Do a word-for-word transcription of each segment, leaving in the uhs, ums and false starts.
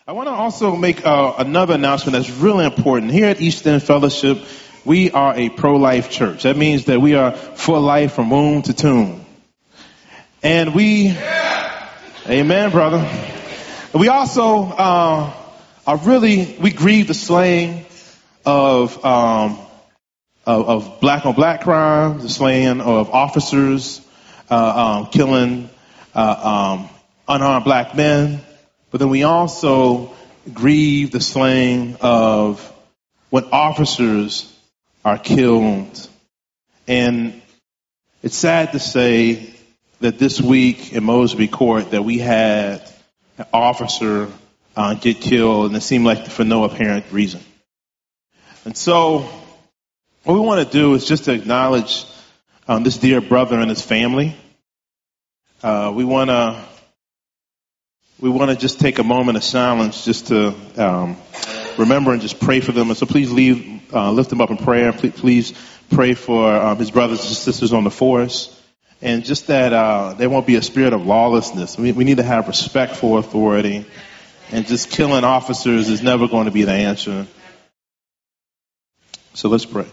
I want to also make uh, another announcement that's really important. Here at East End Fellowship, we are a pro-life church. That means that we are for life from womb to tomb. And we, yeah. Amen, brother. We also uh, are really, we grieve the slaying of, um, of, of black on black crimes, the slaying of officers, uh, um, killing uh, um, unarmed black men. But then we also grieve the slaying of when officers are killed. And it's sad to say that this week in Mosby Court that we had an officer uh, get killed, and it seemed like for no apparent reason. And so what we want to do is just to acknowledge um, this dear brother and his family. Uh, we want to We want to just take a moment of silence just to um, remember and just pray for them. And so please leave, uh, lift them up in prayer. Please, please pray for um, his brothers and sisters on the force. And just that uh, there won't be a spirit of lawlessness. We, we need to have respect for authority. And just killing officers is never going to be the answer. So let's pray.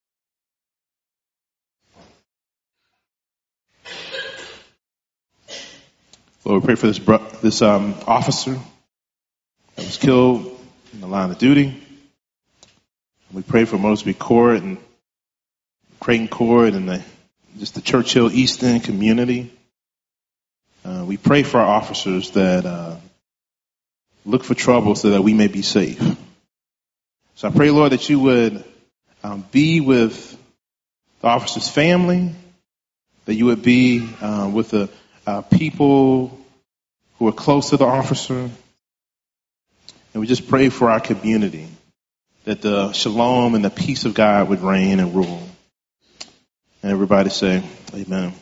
Lord, we pray for this bro- this um, officer that was killed in the line of duty. We pray for Mosby Court and Creighton Court and the, just the Churchill East End community. Uh, we pray for our officers that uh, look for trouble so that we may be safe. So I pray, Lord, that you would um, be with the officer's family, that you would be uh, with the Uh, people who are close to the officer. And we just pray for our community, that the shalom and the peace of God would reign and rule. And everybody say, amen.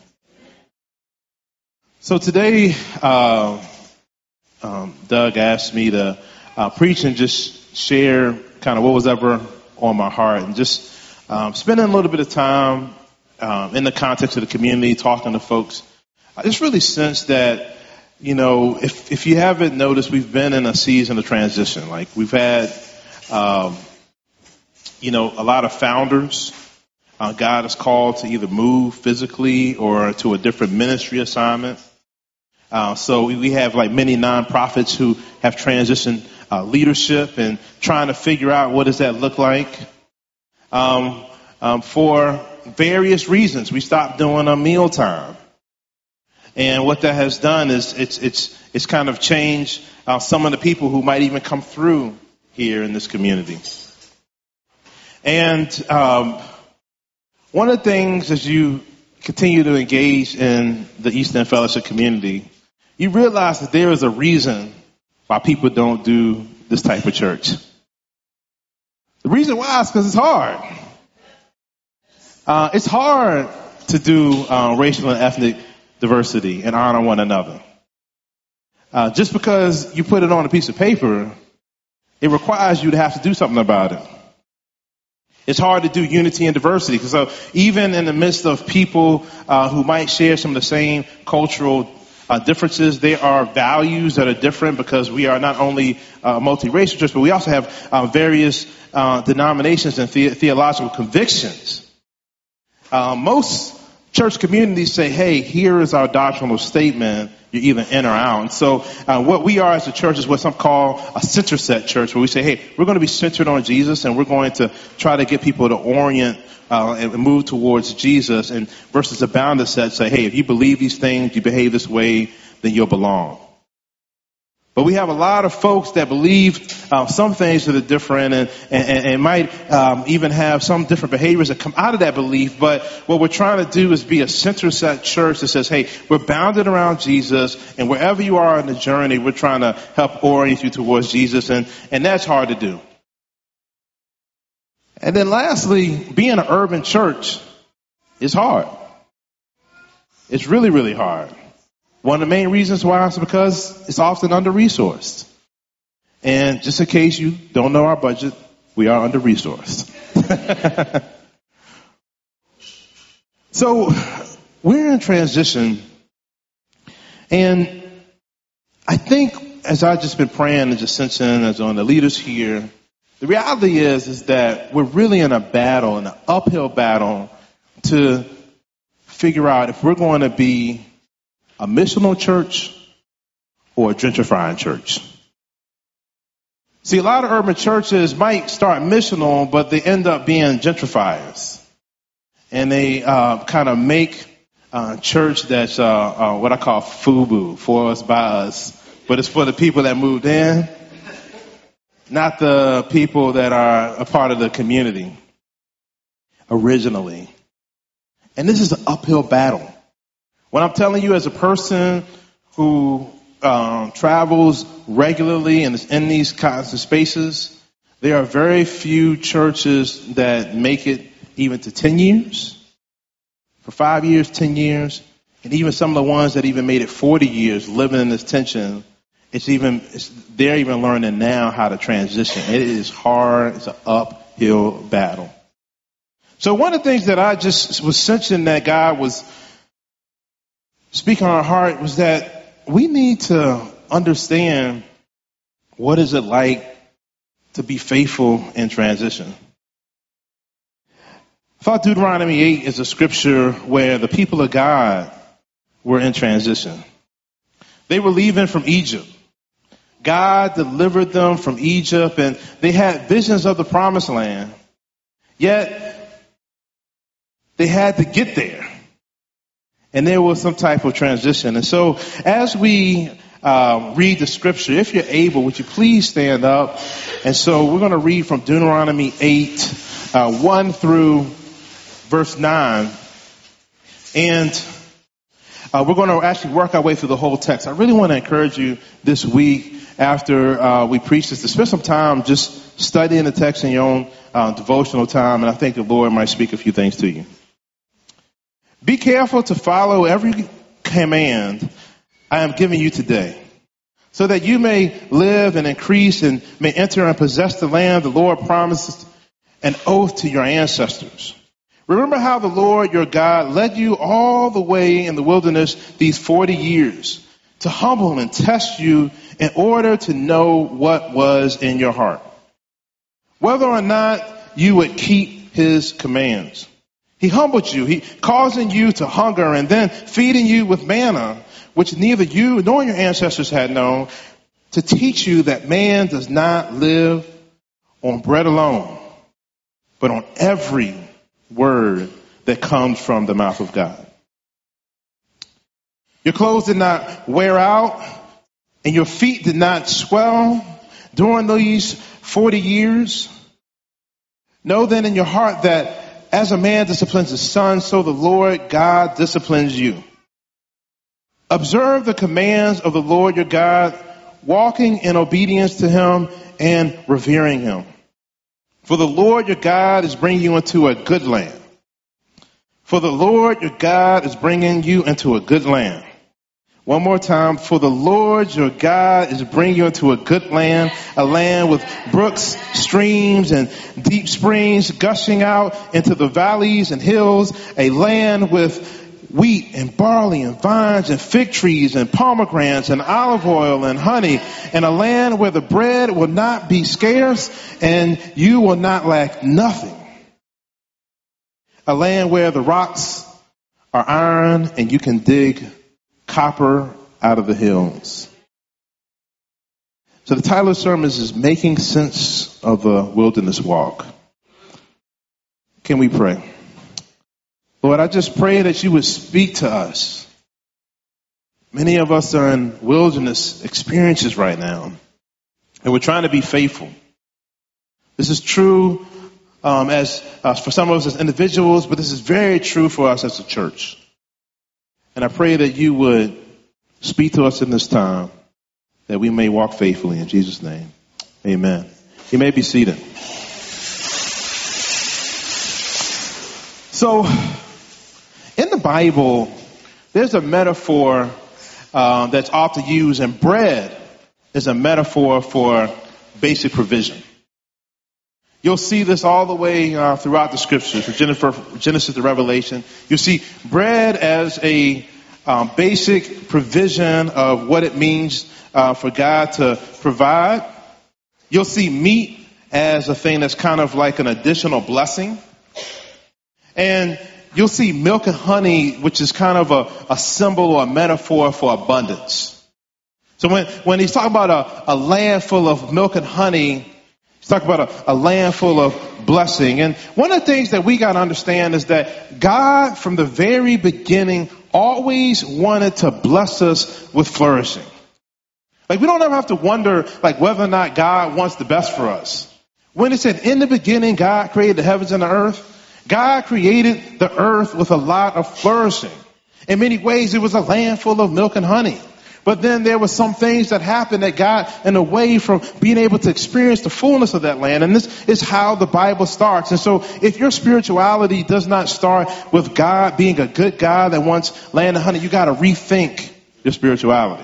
So today, uh, um, Doug asked me to uh, preach and just share kind of what was ever on my heart, and just um, spending a little bit of time um, in the context of the community, talking to folks. I just really sense that, you know, if if you haven't noticed, we've been in a season of transition. Like we've had, um, you know, a lot of founders. Uh, God has called to either move physically or to a different ministry assignment. Uh, so we, we have like many nonprofits who have transitioned uh, leadership and trying to figure out what does that look like. Um, um, for various reasons, we stopped doing a mealtime. And what that has done is it's it's it's kind of changed uh, some of the people who might even come through here in this community. And um, one of the things as you continue to engage in the East End Fellowship community, you realize that there is a reason why people don't do this type of church. The reason why is because it's hard. Uh, it's hard to do uh, racial and ethnic diversity and honor one another. Uh, just because you put it on a piece of paper, it requires you to have to do something about it. It's hard to do unity and diversity, because so even in the midst of people uh, who might share some of the same cultural uh, differences, there are values that are different, because we are not only uh, multiracial church, but we also have uh, various uh, denominations and the- theological convictions. Uh, most church communities say, hey, here is our doctrinal statement. You're either in or out. And so uh, what we are as a church is what some call a center set church, where we say, hey, we're going to be centered on Jesus, and we're going to try to get people to orient uh, and move towards Jesus, and versus a bounded set, say, hey, if you believe these things, you behave this way, then you'll belong. But we have a lot of folks that believe uh, some things that are different, and, and, and might um, even have some different behaviors that come out of that belief. But what we're trying to do is be a center-set church that says, hey, we're bounded around Jesus, and wherever you are in the journey, we're trying to help orient you towards Jesus, and, and that's hard to do. And then lastly, being an urban church is hard. It's really, really hard. One of the main reasons why is because it's often under-resourced. And just in case you don't know our budget, we are under-resourced. So we're in transition. And I think as I've just been praying and just sensing as on the leaders here, the reality is, is that we're really in a battle, in an uphill battle to figure out if we're going to be a missional church or a gentrifying church. See, a lot of urban churches might start missional, but they end up being gentrifiers. And they uh, kind of make uh, church that's uh, uh, what I call FUBU, for us, by us. But it's for the people that moved in, not the people that are a part of the community originally. And this is an uphill battle. What I'm telling you as a person who um, travels regularly and is in these kinds of spaces, there are very few churches that make it even to ten years, for five years, ten years, and even some of the ones that even made it forty years living in this tension. It's even, it's, they're even learning now how to transition. It is hard. It's an uphill battle. So one of the things that I just was sensing that God was speaking on our heart was that we need to understand what is it like to be faithful in transition. I thought Deuteronomy eight is a scripture where the people of God were in transition. They were leaving from Egypt. God delivered them from Egypt, and they had visions of the promised land. Yet, they had to get there. And there was some type of transition. And so, as we uh, read the scripture, if you're able, would you please stand up? And so, we're going to read from Deuteronomy eight, uh, one through verse nine. And uh, we're going to actually work our way through the whole text. I really want to encourage you this week, after uh, we preach this, to spend some time just studying the text in your own uh, devotional time. And I think the Lord might speak a few things to you. Be careful to follow every command I am giving you today, so that you may live and increase and may enter and possess the land the Lord promised an oath to your ancestors. Remember how the Lord your God led you all the way in the wilderness these forty years to humble and test you in order to know what was in your heart, whether or not you would keep his commands. He humbled you, he causing you to hunger and then feeding you with manna, which neither you nor your ancestors had known, to teach you that man does not live on bread alone, but on every word that comes from the mouth of God. Your clothes did not wear out, and your feet did not swell during these forty years. Know then in your heart that as a man disciplines his son, so the Lord God disciplines you. Observe the commands of the Lord your God, walking in obedience to him and revering him. For the Lord your God is bringing you into a good land. For the Lord your God is bringing you into a good land. One more time. For the Lord your God is bringing you into a good land, a land with brooks, streams, and deep springs gushing out into the valleys and hills, a land with wheat and barley and vines and fig trees and pomegranates and olive oil and honey, and a land where the bread will not be scarce and you will not lack nothing. A land where the rocks are iron and you can dig copper out of the hills. So the title of the sermon is Making Sense of the Wilderness Walk. Can we pray? Lord, I just pray that you would speak to us. Many of us are in wilderness experiences right now, and we're trying to be faithful. This is true um, as uh, for some of us as individuals, but this is very true for us as a church. And I pray that you would speak to us in this time, that we may walk faithfully in Jesus' name. Amen. You may be seated. So, in the Bible, there's a metaphor uh, that's often used, and bread is a metaphor for basic provision. You'll see this all the way uh, throughout the scriptures, from Genesis to Revelation. You'll see bread as a um, basic provision of what it means uh, for God to provide. You'll see meat as a thing that's kind of like an additional blessing. And you'll see milk and honey, which is kind of a, a symbol or a metaphor for abundance. So when, when he's talking about a, a land full of milk and honey, he's talking about a, a land full of blessing. And one of the things that we got to understand is that God, from the very beginning, always wanted to bless us with flourishing. Like, we don't ever have to wonder, like, whether or not God wants the best for us. When it said, in the beginning, God created the heavens and the earth, God created the earth with a lot of flourishing. In many ways, it was a land full of milk and honey. But then there were some things that happened that got in the way from being able to experience the fullness of that land. And this is how the Bible starts. And so if your spirituality does not start with God being a good God that wants land and honey, you got to rethink your spirituality.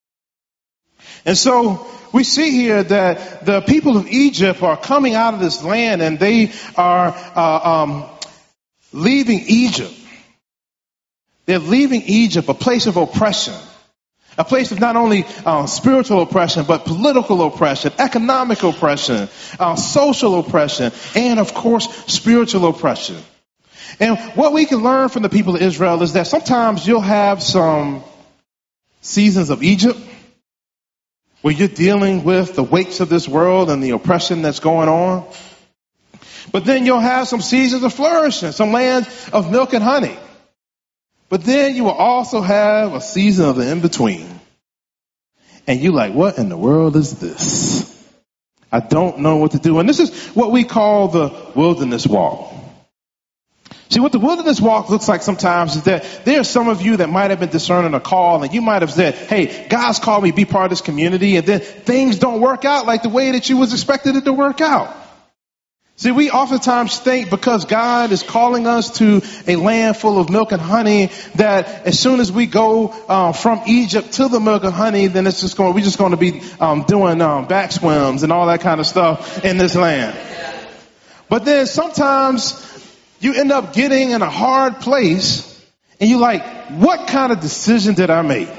And so we see here that the people of Egypt are coming out of this land, and they are uh, um, leaving Egypt. They're leaving Egypt, a place of oppression, a place of not only uh, spiritual oppression, but political oppression, economic oppression, uh, social oppression, and of course, spiritual oppression. And what we can learn from the people of Israel is that sometimes you'll have some seasons of Egypt, where you're dealing with the weights of this world and the oppression that's going on. But then you'll have some seasons of flourishing, some lands of milk and honey. But then you will also have a season of the in-between. And you're like, what in the world is this? I don't know what to do. And this is what we call the wilderness walk. See, what the wilderness walk looks like sometimes is that there are some of you that might have been discerning a call, and you might have said, hey, God's called me to be part of this community, and then things don't work out like the way that you was expected it to work out. See, we oftentimes think because God is calling us to a land full of milk and honey, that as soon as we go uh, from Egypt to the milk and honey, then it's just going, we're just going to be um, doing um, back swims and all that kind of stuff in this land. But then sometimes you end up getting in a hard place, and you're like, what kind of decision did I make?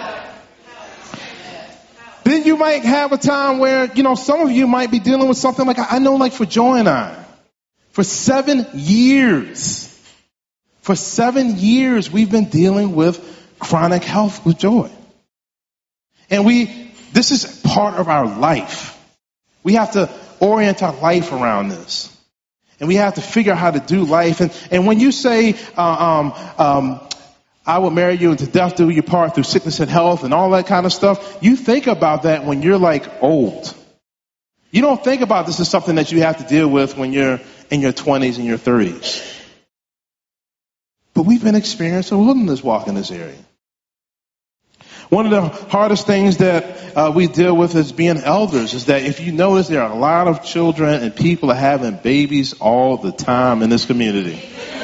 Then you might have a time where, you know, some of you might be dealing with something like, I know, like for Joy and I, for seven years, for seven years, we've been dealing with chronic health with Joy. And we, this is part of our life. We have to orient our life around this. And we have to figure out how to do life. And, and when you say, uh, um, um, I will marry you, and to death do you part through sickness and health and all that kind of stuff, you think about that when you're like old. You don't think about this as something that you have to deal with when you're in your twenties and your thirties. But we've been experiencing a wilderness walk in this area. One of the hardest things that uh, we deal with as being elders is that if you notice, there are a lot of children and people are having babies all the time in this community.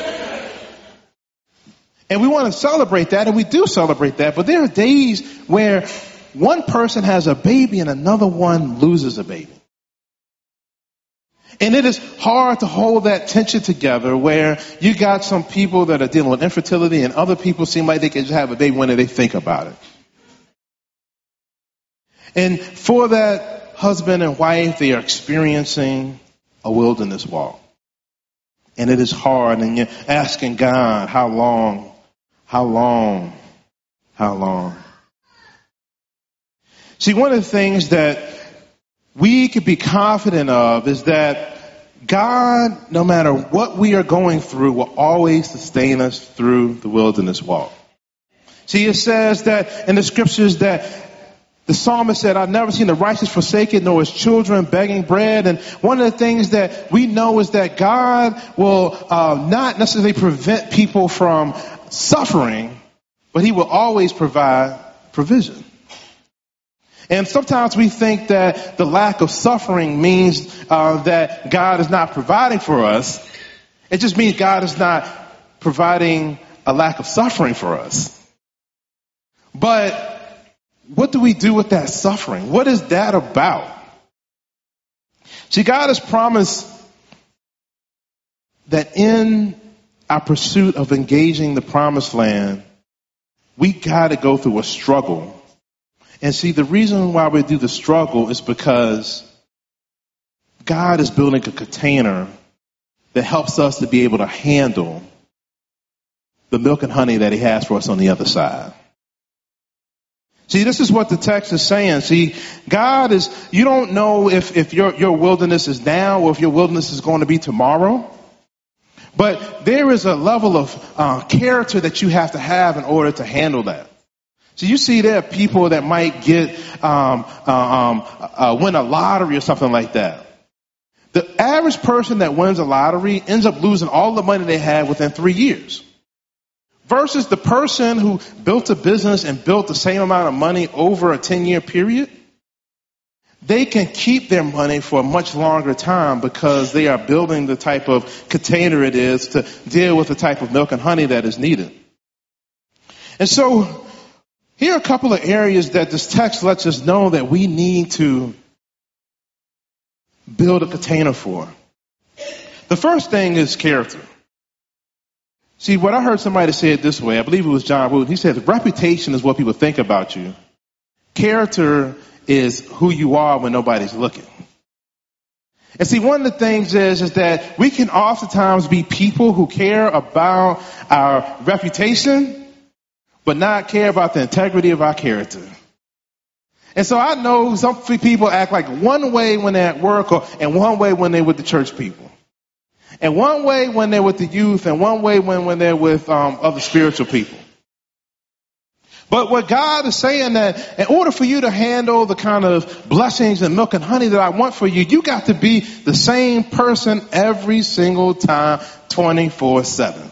And we want to celebrate that, and we do celebrate that, but there are days where one person has a baby and another one loses a baby. And it is hard to hold that tension together where you got some people that are dealing with infertility and other people seem like they can just have a baby when they think about it. And for that husband and wife, they are experiencing a wilderness walk. And it is hard, and you're asking God, how long, how long, how long? See, one of the things that we could be confident of is that God, no matter what we are going through, will always sustain us through the wilderness walk. See, it says that in the scriptures that the psalmist said, I've never seen the righteous forsaken, nor his children begging bread. And one of the things that we know is that God will uh, not necessarily prevent people from suffering, but he will always provide provision. And sometimes we think that the lack of suffering means uh, that God is not providing for us. It just means God is not providing a lack of suffering for us. But what do we do with that suffering? What is that about? See, God has promised that in our pursuit of engaging the promised land, we got to go through a struggle. And see, the reason why we do the struggle is because God is building a container that helps us to be able to handle the milk and honey that he has for us on the other side. See, this is what the text is saying. See, God is, you don't know if, if your, your wilderness is now or if your wilderness is going to be tomorrow. But there is a level of uh, character that you have to have in order to handle that. So you see there are people that might get, um, uh, um, uh, win a lottery or something like that. The average person that wins a lottery ends up losing all the money they had within three years. Versus the person who built a business and built the same amount of money over a ten-year period, they can keep their money for a much longer time because they are building the type of container it is to deal with the type of milk and honey that is needed. And so here are a couple of areas that this text lets us know that we need to build a container for. The first thing is character. See, what I heard somebody say it this way, I believe it was John Wooden. He said, reputation is what people think about you. Character is who you are when nobody's looking. And see, one of the things is, is that we can oftentimes be people who care about our reputation, but not care about the integrity of our character. And so I know some people act like one way when they're at work or, and one way when they're with the church people. And one way when they're with the youth, and one way when, when they're with um, other spiritual people. But what God is saying that in order for you to handle the kind of blessings and milk and honey that I want for you, you got to be the same person every single time, twenty-four seven.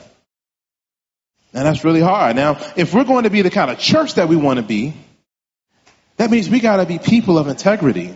Now that's really hard. Now, if we're going to be the kind of church that we want to be, that means we got to be people of integrity.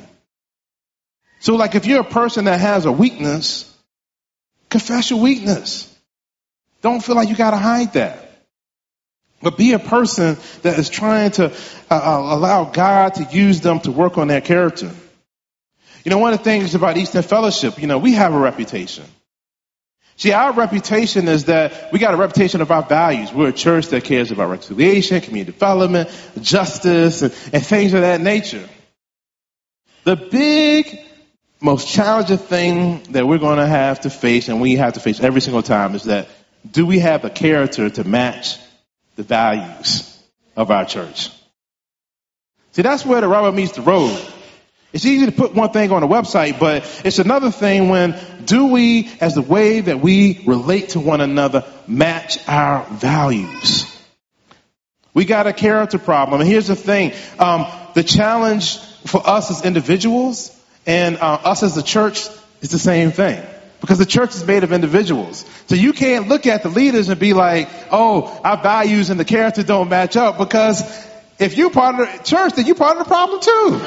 So like if you're a person that has a weakness, confess your weakness. Don't feel like you got to hide that. But be a person that is trying to uh, allow God to use them to work on their character. You know, one of the things about Eastern Fellowship, you know, we have a reputation. See, our reputation is that we got a reputation of our values. We're a church that cares about reconciliation, community development, justice, and, and things of that nature. The big, most challenging thing that we're going to have to face, and we have to face every single time, is that do we have the character to match the values of our church? See, that's where the rubber meets the road. It's easy to put one thing on a website, but it's another thing when do we, as the way that we relate to one another, match our values? We got a character problem. And here's the thing. Um, the challenge for us as individuals and uh, us as the church is the same thing. Because the church is made of individuals. So you can't look at the leaders and be like, oh, our values and the character don't match up. Because if you're part of the church, then you're part of the problem too.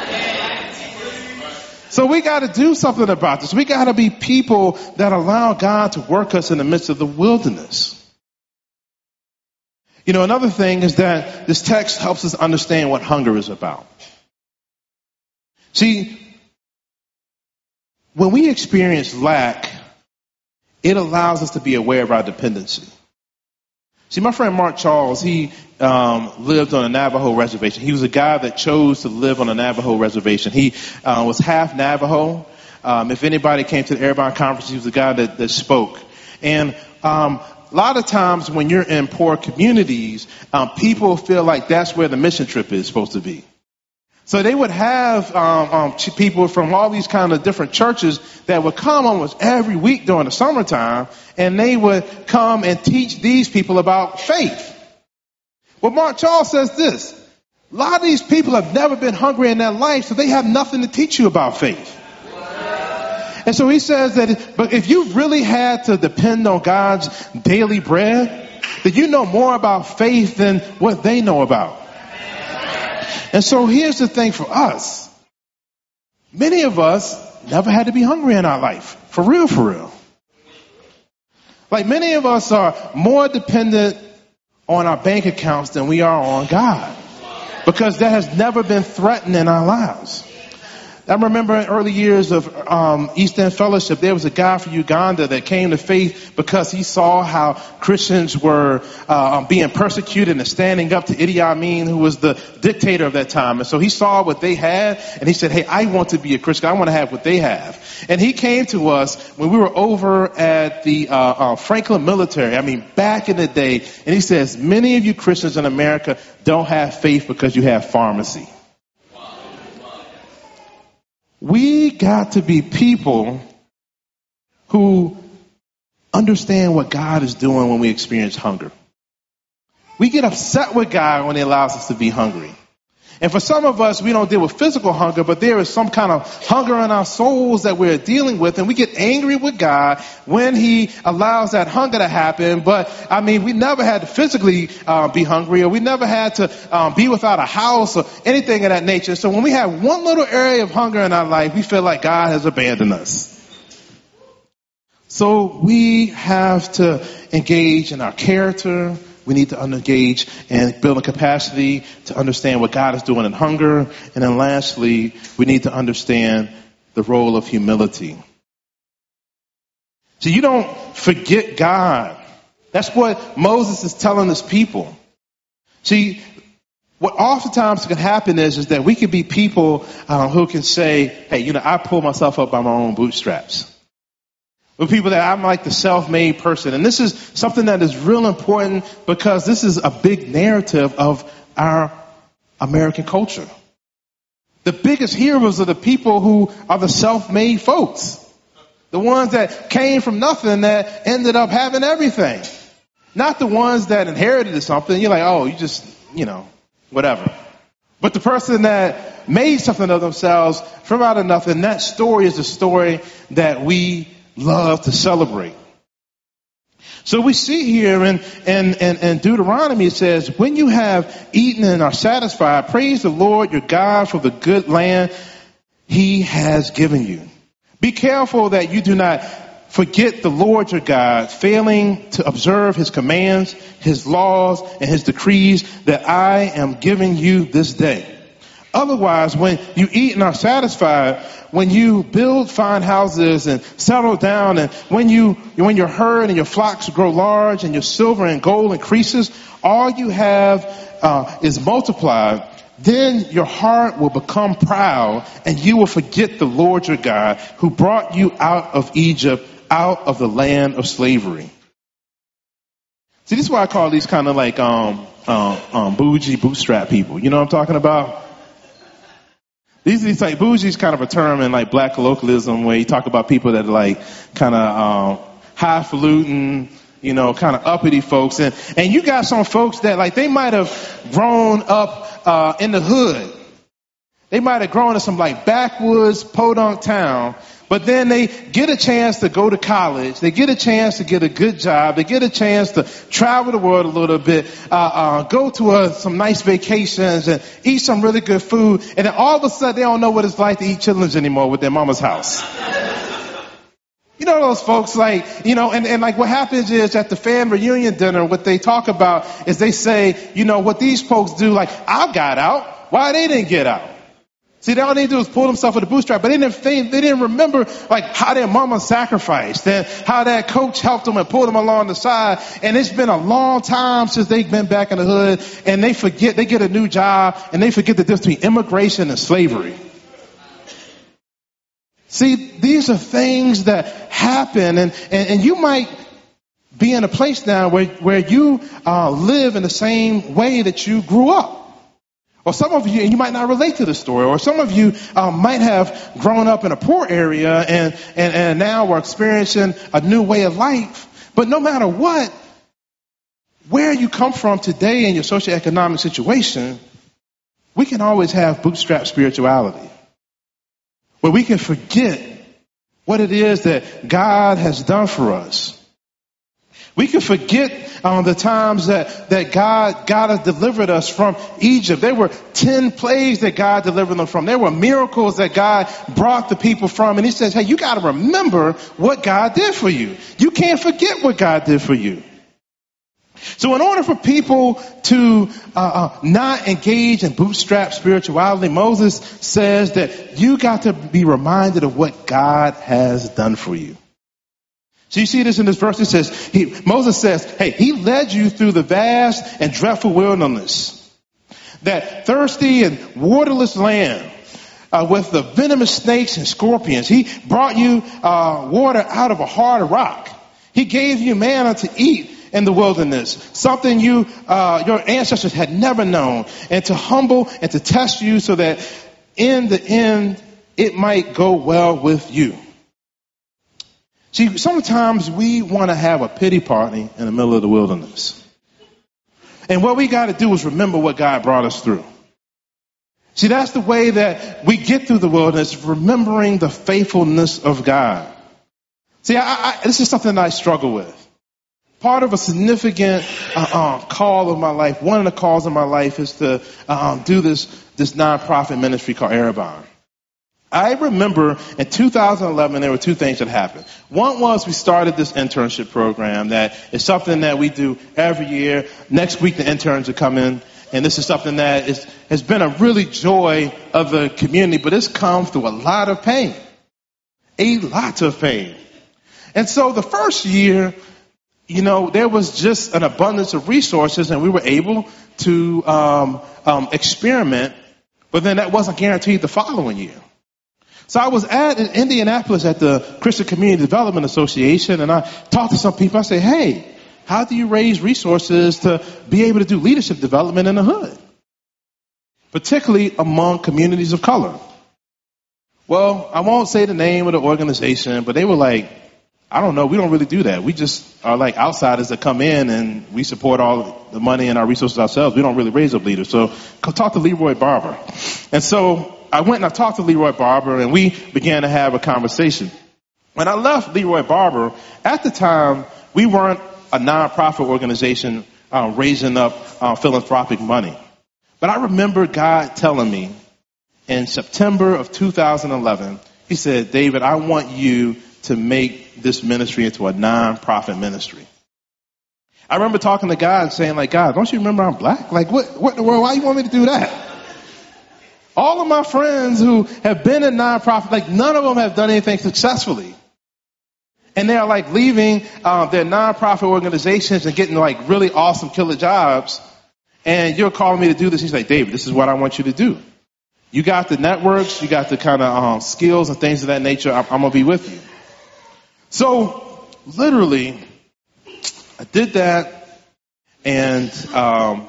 So we got to do something about this. We got to be people that allow God to work us in the midst of the wilderness. You know, another thing is that this text helps us understand what hunger is about. See, when we experience lack, it allows us to be aware of our dependency. See, my friend Mark Charles, he um, lived on a Navajo reservation. He was a guy that chose to live on a Navajo reservation. He uh, was half Navajo. Um, if anybody came to the Airborne Conference, he was the guy that, that spoke. And um, a lot of times when you're in poor communities, um, people feel like that's where the mission trip is supposed to be. So they would have um, um, people from all these kind of different churches that would come almost every week during the summertime, and they would come and teach these people about faith. Well, Mark Charles says this: a lot of these people have never been hungry in their life, so they have nothing to teach you about faith. And so he says that, but if you really had to depend on God's daily bread, then you know more about faith than what they know about. And so here's the thing for us. Many of us never had to be hungry in our life. For real, for real. Like many of us are more dependent on our bank accounts than we are on God. Because that has never been threatened in our lives. I remember in early years of um, East End Fellowship, there was a guy from Uganda that came to faith because he saw how Christians were uh, being persecuted and standing up to Idi Amin, who was the dictator of that time. And so he saw what they had, and he said, hey, I want to be a Christian. I want to have what they have. And he came to us when we were over at the uh, uh, Franklin Military, I mean, back in the day, and he says, many of you Christians in America don't have faith because you have pharmacy. We got to be people who understand what God is doing when we experience hunger. We get upset with God when he allows us to be hungry. And for some of us, we don't deal with physical hunger, but there is some kind of hunger in our souls that we're dealing with. And we get angry with God when he allows that hunger to happen. But, I mean, we never had to physically uh, be hungry, or we never had to um, be without a house or anything of that nature. So when we have one little area of hunger in our life, we feel like God has abandoned us. So we have to engage in our character. We need to engage and build a capacity to understand what God is doing in hunger. And then lastly, we need to understand the role of humility. So you don't forget God. That's what Moses is telling his people. See, what oftentimes can happen is, is that we can be people uh, who can say, hey, you know, I pull myself up by my own bootstraps. With people that I'm like the self-made person. And this is something that is real important because this is a big narrative of our American culture. The biggest heroes are the people who are the self-made folks. The ones that came from nothing that ended up having everything. Not the ones that inherited something. You're like, oh, you just, you know, whatever. But the person that made something of themselves from out of nothing, that story is the story that we love to celebrate. So we see here in, in, in, in Deuteronomy, it says, when you have eaten and are satisfied, praise the Lord your God for the good land he has given you. Be careful that you do not forget the Lord your God, failing to observe his commands, his laws, and his decrees that I am giving you this day. Otherwise, when you eat and are satisfied, when you build fine houses and settle down, and when you, when your herd and your flocks grow large and your silver and gold increases, all you have uh, is multiplied, then your heart will become proud and you will forget the Lord your God who brought you out of Egypt, out of the land of slavery. See, this is why I call these kind of like um, um, um, bougie bootstrap people. You know what I'm talking about? These are these like bougie is kind of a term in like black colloquialism where you talk about people that are like kind of um, highfalutin, you know, kind of uppity folks, and and you got some folks that like they might have grown up uh, in the hood. They might have grown in some like backwoods podunk town, but then they get a chance to go to college. They get a chance to get a good job. They get a chance to travel the world a little bit, uh, uh, go to a, some nice vacations and eat some really good food. And then all of a sudden they don't know what it's like to eat chitlins anymore with their mama's house. You know those folks like, you know, and, and like what happens is at the family reunion dinner, what they talk about is they say, you know, what these folks do, like, I got out. Why they didn't get out? See, all they do is pull themselves with a bootstrap, but they didn't think, they didn't remember like how their mama sacrificed and how that coach helped them and pulled them along the side. And it's been a long time since they've been back in the hood, and they forget, they get a new job and they forget the difference between immigration and slavery. See, these are things that happen, and, and, and you might be in a place now where, where you uh, live in the same way that you grew up. Or some of you, and you might not relate to the story, or some of you um, might have grown up in a poor area and, and, and now are experiencing a new way of life. But no matter what, where you come from today in your socioeconomic situation, we can always have bootstrap spirituality, where we can forget what it is that God has done for us. We can forget um, the times that, that God, God has delivered us from Egypt. There were ten plagues that God delivered them from. There were miracles that God brought the people from. And he says, hey, you got to remember what God did for you. You can't forget what God did for you. So in order for people to uh, uh, not engage in bootstrap spirituality, Moses says that you got to be reminded of what God has done for you. So you see this in this verse. It says, he, Moses says, hey, he led you through the vast and dreadful wilderness, that thirsty and waterless land uh, with the venomous snakes and scorpions. He brought you uh, water out of a hard rock. He gave you manna to eat in the wilderness, something you, uh, your ancestors had never known, and to humble and to test you so that in the end it might go well with you. See, sometimes we want to have a pity party in the middle of the wilderness. And what we got to do is remember what God brought us through. See, that's the way that we get through the wilderness, remembering the faithfulness of God. See, I, I, this is something that I struggle with. Part of a significant uh, uh, call of my life, one of the calls of my life is to uh, do this, this nonprofit ministry called Arabon. I remember in two thousand eleven, there were two things that happened. One was we started this internship program that is something that we do every year. Next week, the interns will come in. And this is something that is, has been a really joy of the community, but it's come through a lot of pain. A lot of pain. And so the first year, you know, there was just an abundance of resources and we were able to um, um, experiment, but then that wasn't guaranteed the following year. So I was at in Indianapolis at the Christian Community Development Association, and I talked to some people. I said, hey, how do you raise resources to be able to do leadership development in the hood, particularly among communities of color? Well, I won't say the name of the organization, but they were like, I don't know, we don't really do that. We just are like outsiders that come in and we support all the money and our resources ourselves. We don't really raise up leaders. So talk to Leroy Barber. And so I went and I talked to Leroy Barber and we began to have a conversation. When I left Leroy Barber, at the time, we weren't a nonprofit organization uh, raising up uh, philanthropic money. But I remember God telling me in September of two thousand eleven, he said, David, I want you to make this ministry into a nonprofit ministry. I remember talking to God and saying, like, God, don't you remember I'm black? Like, what, what in the world? Why you want me to do that? All of my friends who have been in nonprofit, like, none of them have done anything successfully. And they're like leaving uh, their nonprofit organizations and getting like really awesome killer jobs. And you're calling me to do this. He's like, David, this is what I want you to do. You got the networks, you got the kind of um, skills and things of that nature. I'm, I'm going to be with you. So literally, I did that, and um,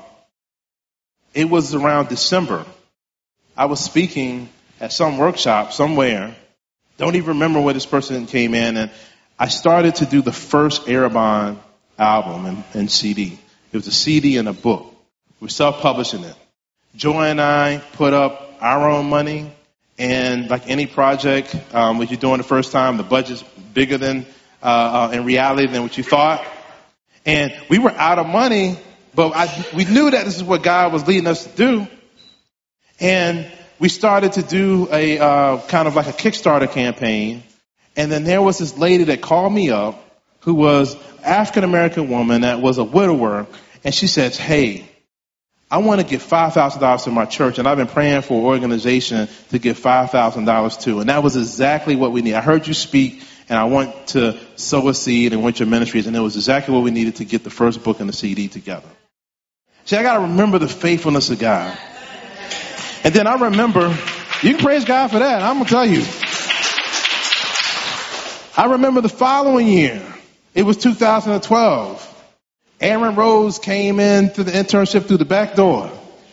it was around December. I was speaking at some workshop somewhere. Don't even remember where this person came in, and I started to do the first Arabon album and, and C D. It was a C D and a book. We're self-publishing it. Joy and I put up our own money, and like any project, um, what you're doing the first time, the budget's bigger than, uh, uh, in reality than what you thought. And we were out of money, but I, we knew that this is what God was leading us to do. And we started to do a uh, kind of like a Kickstarter campaign. And then there was this lady that called me up who was African-American woman that was a widower. And she says, hey, I want to give five thousand dollars to my church, and I've been praying for an organization to give five thousand dollars to. And that was exactly what we need. I heard you speak, and I want to sow a seed in what your ministry is. And it was exactly what we needed to get the first book and the C D together. See, I got to remember the faithfulness of God. And then I remember, you can praise God for that. I'm going to tell you. I remember the following year. It was two thousand twelve. Aaron Rose came in to the internship through the back door.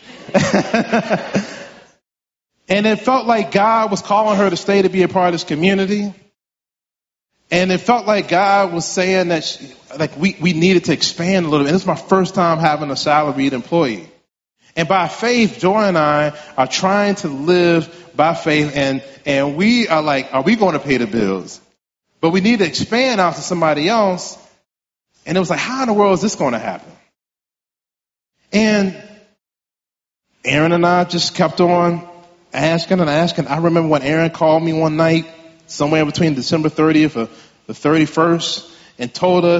And it felt like God was calling her to stay to be a part of this community. And it felt like God was saying that she, like we, we needed to expand a little bit. And this is my first time having a salaried employee. And by faith, Joy and I are trying to live by faith. And, and we are like, are we going to pay the bills? But we need to expand out to somebody else. And it was like, how in the world is this going to happen? And Aaron and I just kept on asking and asking. I remember when Aaron called me one night, somewhere between December thirtieth or the thirty-first, and told us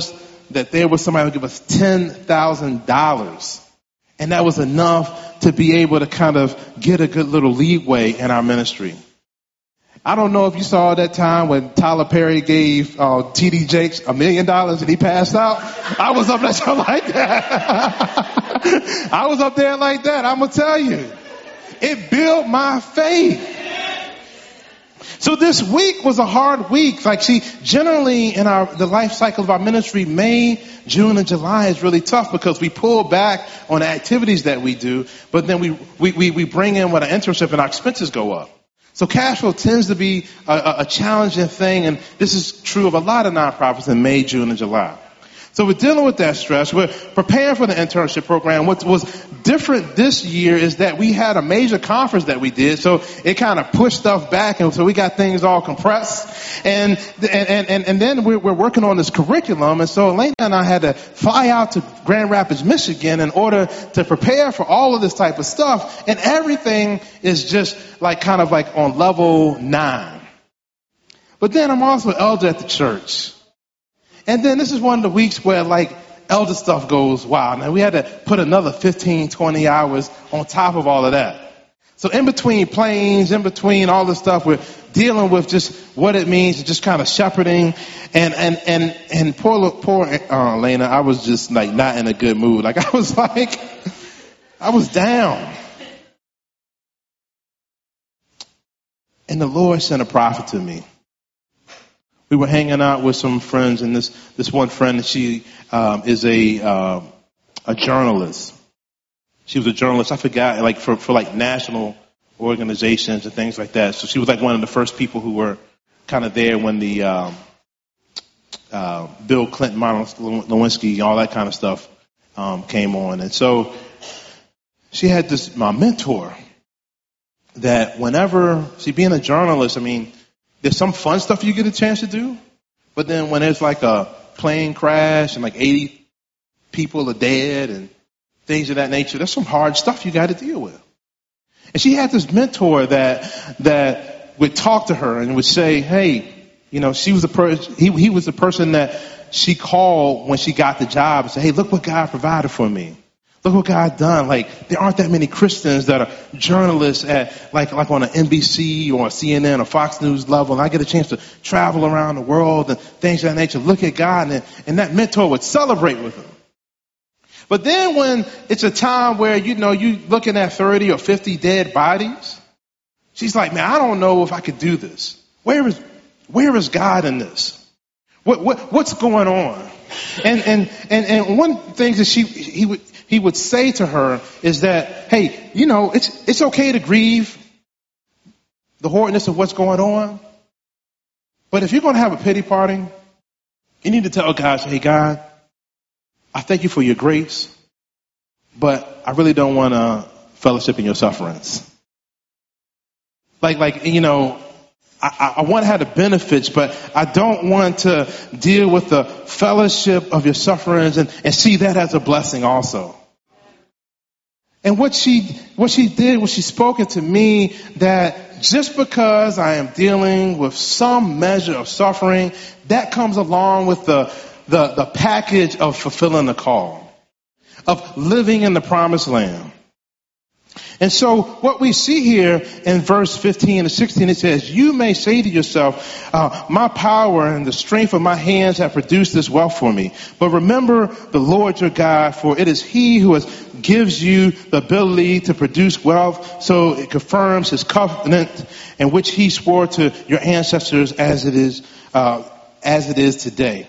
that there was somebody who would give us ten thousand dollars. And that was enough to be able to kind of get a good little leeway in our ministry. I don't know if you saw that time when Tyler Perry gave uh, T D Jakes a million dollars and he passed out. I was up there like that. I was up there like that. I'm going to tell you. It built my faith. So this week was a hard week. Like, see, generally in our the life cycle of our ministry, May, June, and July is really tough because we pull back on the activities that we do, but then we we we, we bring in what our internship and our expenses go up. So cash flow tends to be a, a, a challenging thing, and this is true of a lot of nonprofits in May, June, and July. So we're dealing with that stress. We're preparing for the internship program. What was different this year is that we had a major conference that we did, so it kind of pushed stuff back, and so we got things all compressed. And and and, and then we're, we're working on this curriculum, and so Elena and I had to fly out to Grand Rapids, Michigan, in order to prepare for all of this type of stuff. And everything is just like kind of like on level nine. But then I'm also an elder at the church. And then this is one of the weeks where like elder stuff goes wild. Now we had to put another fifteen, twenty hours on top of all of that. So in between planes, in between all this stuff, we're dealing with just what it means to just kind of shepherding. And, and, and, and poor, poor, uh, Lena, I was just like not in a good mood. Like I was like, I was down. And the Lord sent a prophet to me. We were hanging out with some friends, and this, this one friend, she um, is a uh, a journalist. She was a journalist. I forgot, like for, for like national organizations and things like that. So she was like one of the first people who were kind of there when the um, uh, Bill Clinton, Monica Lewinsky, all that kind of stuff um, came on. And so she had this my mentor that whenever, see, being a journalist, I mean, there's some fun stuff you get a chance to do, but then when there's like a plane crash and like eighty people are dead and things of that nature, there's some hard stuff you got to deal with. And she had this mentor that that would talk to her and would say, "Hey, you know, she was a person. He he was the person that she called when she got the job and said, 'Hey, look what God provided for me. Look what God done.' Like, there aren't that many Christians that are journalists at like like on an N B C or a C N N or Fox News level, and I get a chance to travel around the world and things of that nature. Look at God." And, and that mentor would celebrate with them. But then when it's a time where, you know, you looking at thirty or fifty dead bodies, she's like, "Man, I don't know if I could do this. Where is where is God in this? What what what's going on?" And and and and one thing that she he would he would say to her is that, "Hey, you know, it's it's okay to grieve the horridness of what's going on, but if you're going to have a pity party, you need to tell God, hey, God, I thank you for your grace, but I really don't want to fellowship in your sufferings." Like like you know. I, I want to have the benefits, but I don't want to deal with the fellowship of your sufferings and, and see that as a blessing also. And what she what she did was she spoke to me that just because I am dealing with some measure of suffering, that comes along with the the, the package of fulfilling the call, of living in the promised land. And so what we see here in verse fifteen and sixteen, it says, "You may say to yourself, uh, my power and the strength of my hands have produced this wealth for me. But remember the Lord your God, for it is he who has gives you the ability to produce wealth, so it confirms his covenant in which he swore to your ancestors as it is, uh, as it is today."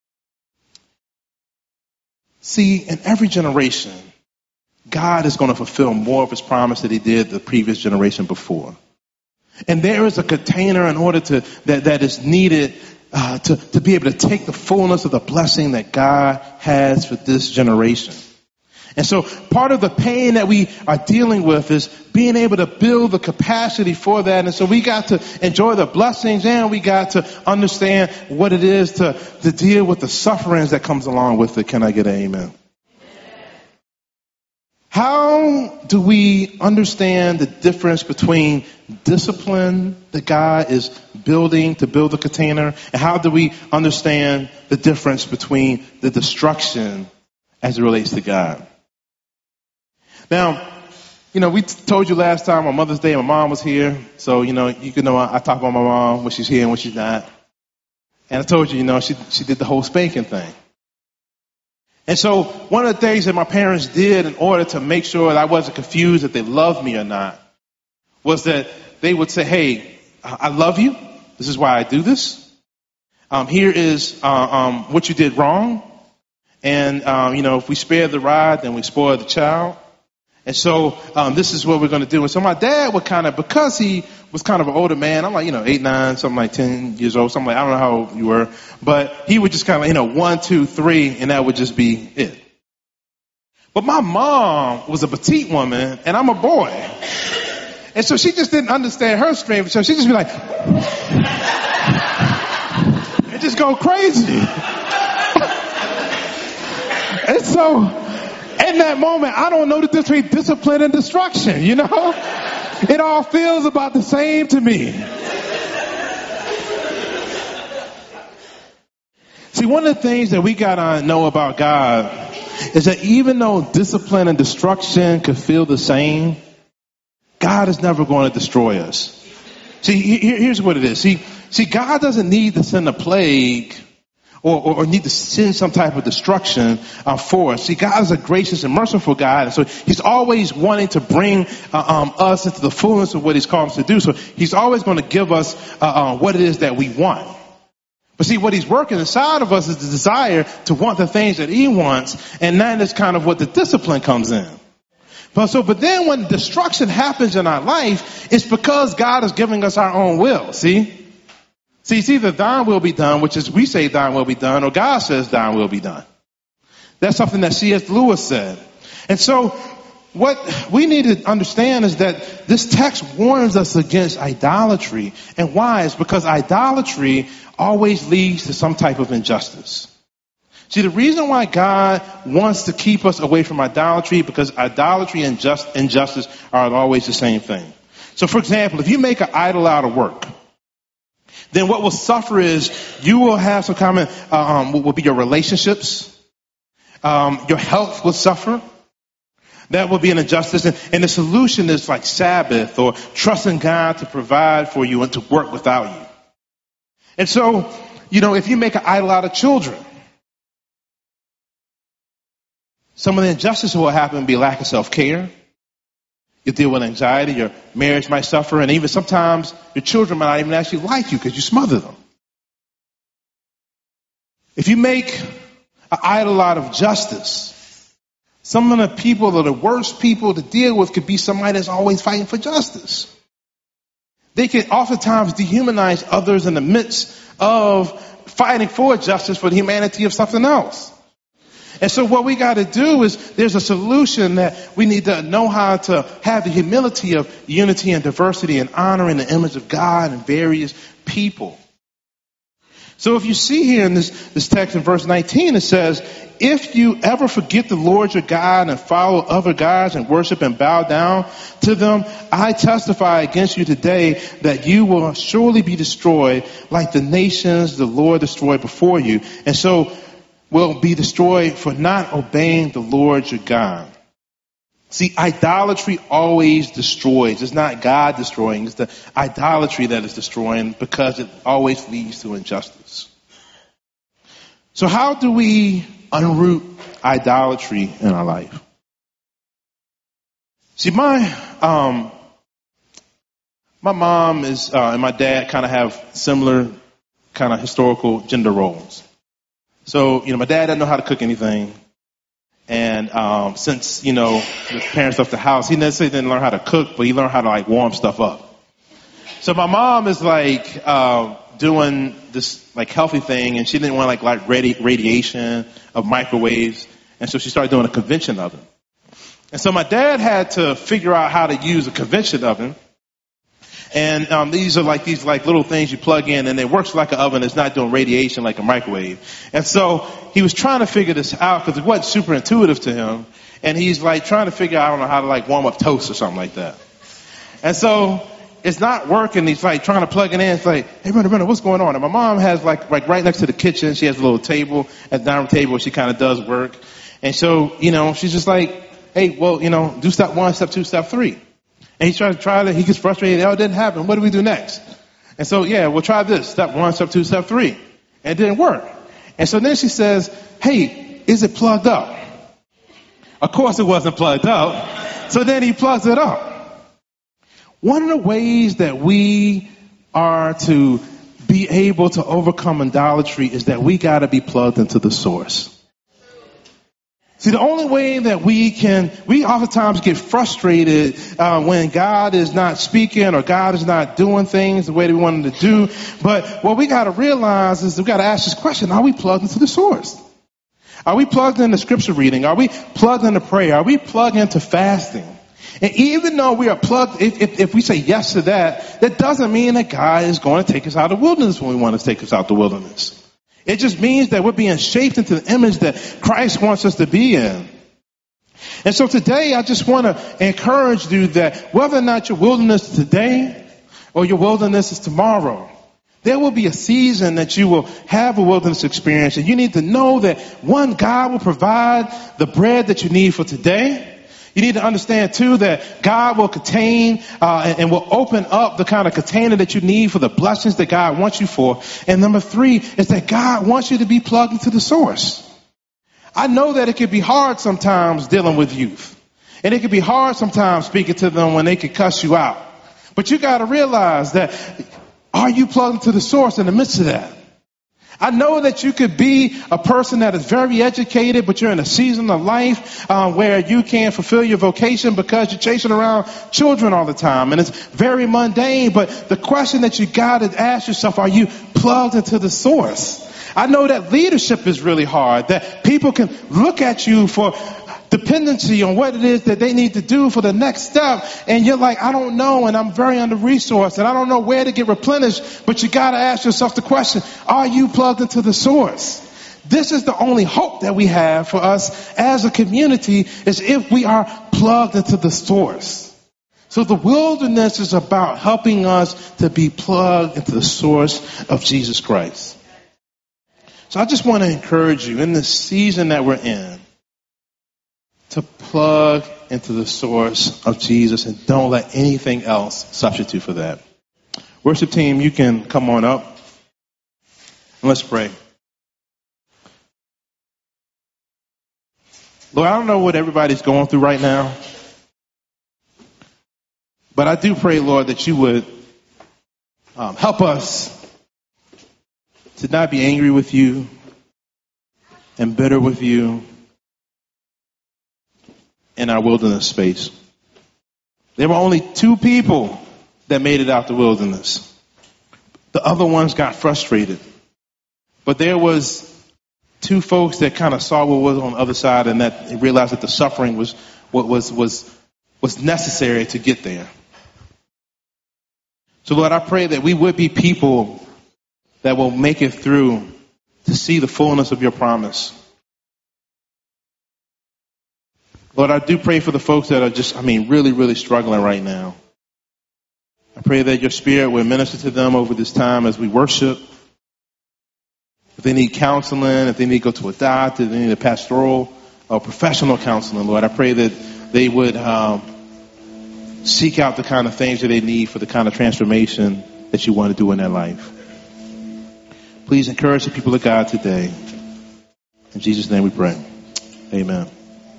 See, in every generation, God is going to fulfill more of his promise that he did the previous generation before. And there is a container in order to that, that is needed uh, to, to be able to take the fullness of the blessing that God has for this generation. And so part of the pain that we are dealing with is being able to build the capacity for that. And so we got to enjoy the blessings, and we got to understand what it is to, to deal with the sufferings that comes along with it. Can I get an amen? How do we understand the difference between discipline that God is building to build the container, and how do we understand the difference between the destruction as it relates to God? Now, you know, we t- told you last time on Mother's Day my mom was here, so, you know, you can know I, I talk about my mom when she's here and when she's not. And I told you, you know, she she did the whole spanking thing. And so one of the things that my parents did in order to make sure that I wasn't confused if they loved me or not was that they would say, hey, I love you. This is why I do this. Um, here is uh, um, what you did wrong. And, um, you know, if we spare the rod, then we spoil the child. And so um, this is what we're going to do. And so my dad would kind of, because he was kind of an older man, I'm like, you know, eight, nine, something like ten years old, something like, I don't know how old you were, but he would just kind of, you know, one, two, three, and that would just be it. But my mom was a petite woman, and I'm a boy. And so she just didn't understand her strength, so she'd just be like, and just go crazy. And so in that moment, I don't know the difference between discipline and destruction, you know? It all feels about the same to me. See, one of the things that we gotta know about God is that even though discipline and destruction could feel the same, God is never going to destroy us. See, here's what it is. See, see, God doesn't need to send a plague Or, or, or need to send some type of destruction uh, for us. See, God is a gracious and merciful God, and so He's always wanting to bring uh, um, us into the fullness of what He's called us to do. So He's always going to give us uh, uh, what it is that we want. But see, what He's working inside of us is the desire to want the things that He wants, and that is kind of what the discipline comes in. But so, but then when destruction happens in our life, it's because God is giving us our own will. See. See, it's either thine will be done, which is we say thine will be done, or God says thine will be done. That's something that C S Lewis said. And so what we need to understand is that this text warns us against idolatry. And why? It's because idolatry always leads to some type of injustice. See, the reason why God wants to keep us away from idolatry, because idolatry and just, injustice are always the same thing. So, for example, if you make an idol out of work, then what will suffer is you will have some kind of, um, will be your relationships. Um, your health will suffer. That will be an injustice. And, and the solution is like Sabbath or trusting God to provide for you and to work without you. And so, you know, if you make an idol out of children, some of the injustice that will happen will be lack of self-care. You deal with anxiety, your marriage might suffer, and even sometimes your children might not even actually like you because you smother them. If you make an idol out of justice, some of the people that are the worst people to deal with could be somebody that's always fighting for justice. They can oftentimes dehumanize others in the midst of fighting for justice for the humanity of something else. And so what we got to do is there's a solution that we need to know how to have the humility of unity and diversity and honoring the image of God and various people. So if you see here in this, this text in verse nineteen, it says, if you ever forget the Lord your God and follow other gods and worship and bow down to them, I testify against you today that you will surely be destroyed like the nations the Lord destroyed before you. And so will be destroyed for not obeying the Lord your God. See, idolatry always destroys. It's not God destroying. It's the idolatry that is destroying because it always leads to injustice. So how do we unroot idolatry in our life? See, my um, my mom is uh, and my dad kind of have similar kind of historical gender roles. So, you know, my dad doesn't know how to cook anything. And um, since, you know, his parents left the house, he necessarily didn't learn how to cook, but he learned how to, like, warm stuff up. So my mom is, like, uh, doing this, like, healthy thing, and she didn't want, like, like radi- radiation of microwaves. And so she started doing a convection oven. And so my dad had to figure out how to use a convection oven. And um, these are like these like little things you plug in, and it works like an oven. It's not doing radiation like a microwave. And so he was trying to figure this out because it wasn't super intuitive to him. and he's like trying to figure out, I don't know how to like warm up toast or something like that. And so it's not working. He's like trying to plug it in. It's like, hey, Brenda, Brenda, what's going on? And my mom has like, like right next to the kitchen, she has a little table at the dining table where she kind of does work. And so, you know, she's just like, hey, well, you know, do step one, step two, step three. And he tries to try that. He gets frustrated. Oh, it didn't happen. What do we do next? And so, yeah, we'll try this. Step one, step two, step three. And it didn't work. And so then she says, hey, is it plugged up? Of course it wasn't plugged up. So then he plugs it up. One of the ways that we are to be able to overcome idolatry is that we got to be plugged into the source. See, the only way that we can, we oftentimes get frustrated uh, when God is not speaking or God is not doing things the way that we want him to do. But what we got to realize is we got to ask this question: are we plugged into the source? Are we plugged into scripture reading? Are we plugged into prayer? Are we plugged into fasting? And even though we are plugged, if, if, if we say yes to that, that doesn't mean that God is going to take us out of the wilderness when we want to take us out of the wilderness. It just means that we're being shaped into the image that Christ wants us to be in. And so today I just want to encourage you that whether or not your wilderness is today or your wilderness is tomorrow, there will be a season that you will have a wilderness experience, and you need to know that, one, God will provide the bread that you need for today. You need to understand, too, that God will contain uh, and, and will open up the kind of container that you need for the blessings that God wants you for. And number three is that God wants you to be plugged into the source. I know that it can be hard sometimes dealing with youth. And it can be hard sometimes speaking to them when they can cuss you out. But you got to realize that, are you plugged into the source in the midst of that? I know that you could be a person that is very educated, but you're in a season of life uh, where you can't fulfill your vocation because you're chasing around children all the time. And it's very mundane, but the question that you got to ask yourself, are you plugged into the source? I know that leadership is really hard, that people can look at you for dependency on what it is that they need to do for the next step, and you're like, I don't know, and I'm very under-resourced, and I don't know where to get replenished. But you got to ask yourself the question: are you plugged into the source? This is the only hope that we have for us as a community, is if we are plugged into the source. So the wilderness is about helping us to be plugged into the source of Jesus Christ. So I just want to encourage you in this season that we're in to plug into the source of Jesus, and don't let anything else substitute for that. Worship team, you can come on up and let's pray. Lord, I don't know what everybody's going through right now, but I do pray, Lord, that you would um, help us to not be angry with you and bitter with you in our wilderness space. There were only two people that made it out the wilderness. The other ones got frustrated. But there was two folks that kind of saw what was on the other side, and that realized that the suffering was what was was was necessary to get there. So Lord, I pray that we would be people that will make it through to see the fullness of your promise. Lord, I do pray for the folks that are just, I mean, really, really struggling right now. I pray that your spirit will minister to them over this time as we worship. If they need counseling, if they need to go to a doctor, if they need a pastoral or professional counseling, Lord, I pray that they would um, seek out the kind of things that they need for the kind of transformation that you want to do in their life. Please encourage the people of God today. In Jesus' name we pray. Amen.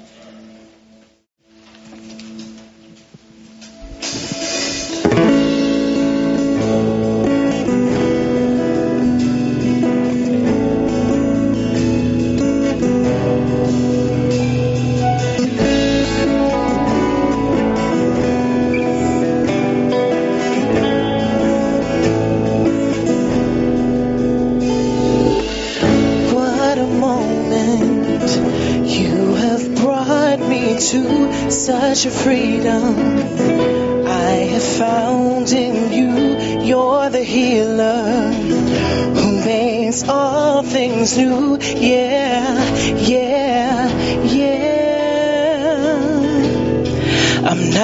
Such a freedom I have found in you. You're the healer who makes all things new. Yeah, yeah, yeah.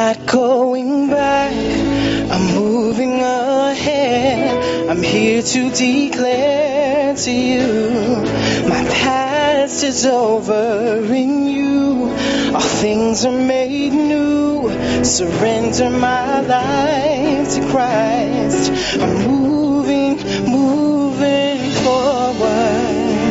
not going back, I'm moving ahead. I'm here to declare to you, my past is over in you. All things are made new. Surrender my life to Christ. I'm moving, moving forward.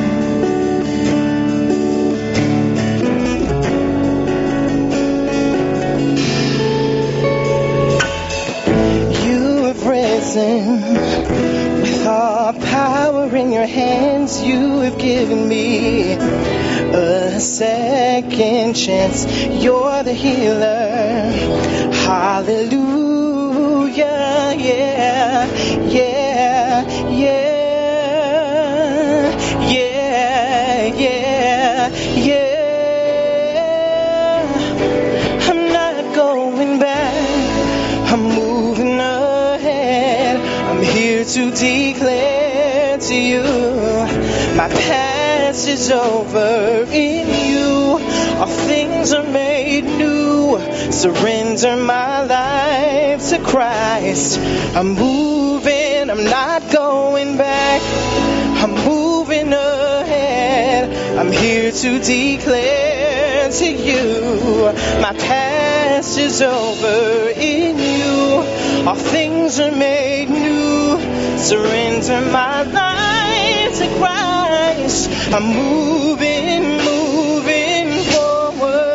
With all power in your hands, you have given me a second chance. You're the healer. Hallelujah. Yeah, yeah, yeah, yeah, yeah, yeah. I'm not going back. I'm moving on. I'm here to declare to you, my past is over in you. All things are made new. Surrender my life to Christ. I'm moving, I'm not going back. I'm moving ahead. I'm here to declare to you, my past is over in you. All things are made new. Surrender my life to Christ. I'm moving, moving forward.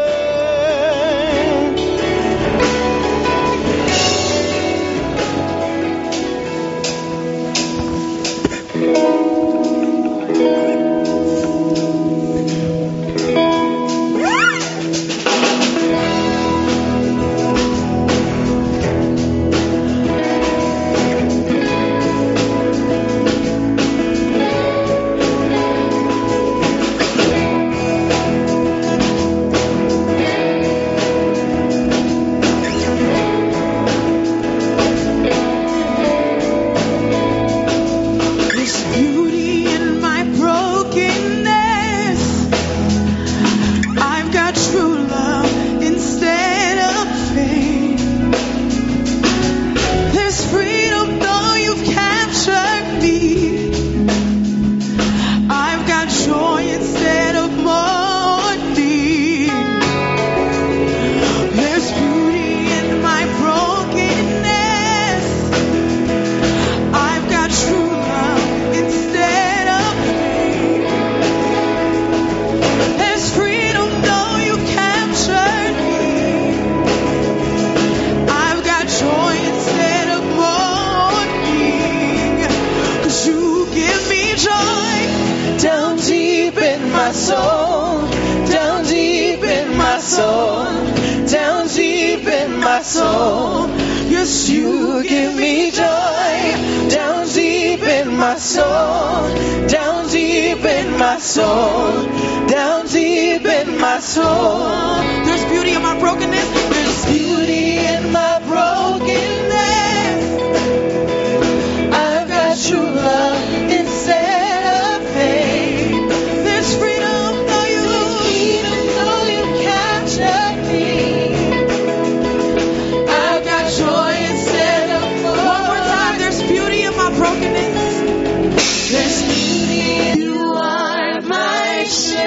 Soul. Yes, you give me joy down deep in my soul, down deep in my soul, down deep in my soul. There's beauty in my brokenness. There's beauty in my brokenness. I've got true love instead of pain. There's freedom though you, freedom though you captured me. Joy instead of more. One more time, there's beauty in my brokenness. There's beauty. You are my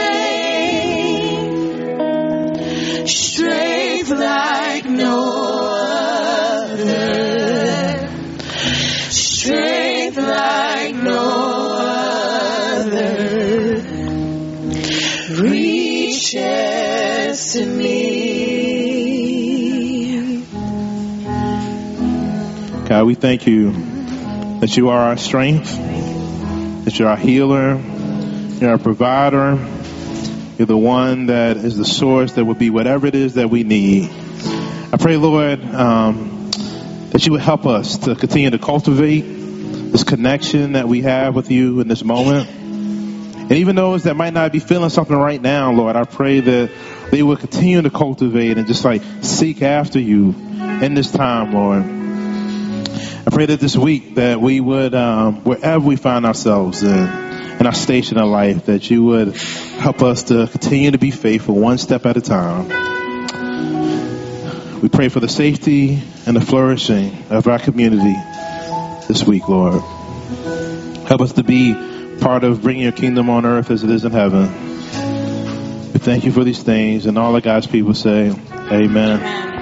strength, strength like no other, strength like no other, reaches to me. God, we thank you that you are our strength, that you're our healer, you're our provider, you're the one that is the source that would be whatever it is that we need. I pray, Lord, um, that you would help us to continue to cultivate this connection that we have with you in this moment. And even those that might not be feeling something right now, Lord, I pray that they will continue to cultivate and just like seek after you in this time, Lord. I pray that this week that we would, um, wherever we find ourselves in, in our station of life, that you would help us to continue to be faithful one step at a time. We pray for the safety and the flourishing of our community this week, Lord. Help us to be part of bringing your kingdom on earth as it is in heaven. We thank you for these things, and all of God's people say, amen. Amen.